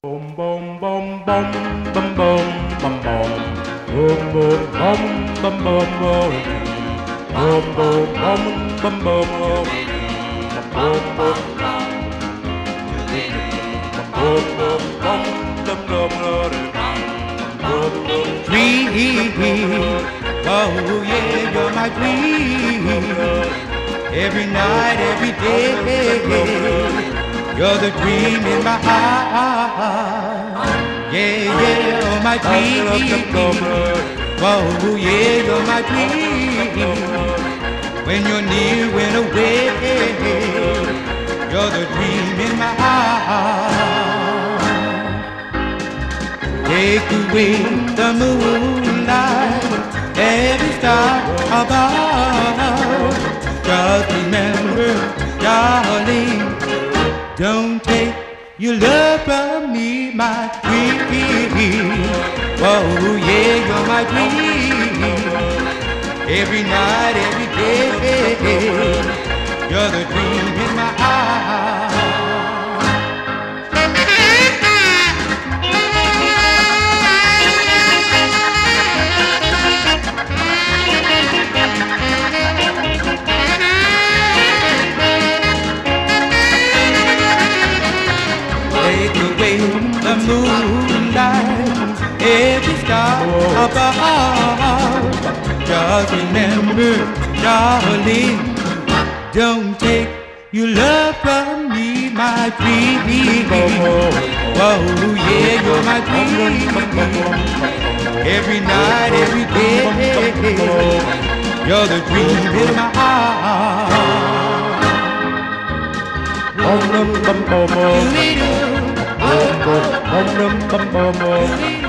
Boom boom boom boom boom boom boom boom boom boom boom boom boom boom boom boom boom boom boom Dream, oh yeah, you're my dream. Every night, every day. You're the dream in my heart. Yeah, yeah, oh my dream. Oh yeah, you're my dream. When you're near, when away, you're the dream in my heart. Take away the moonlight, every star above. Just remember, darling, don't take your love from me, my dream. Oh yeah, you're my dream. Every night, every day, you're the dream in my heart. Take away the moonlight, every star above. Just remember, darling, don't take your love from me, my dream. Oh yeah, you're my dream. Every night, every day, you're the dream in my heart. bum bum bum bum bum bum bum bum bum bum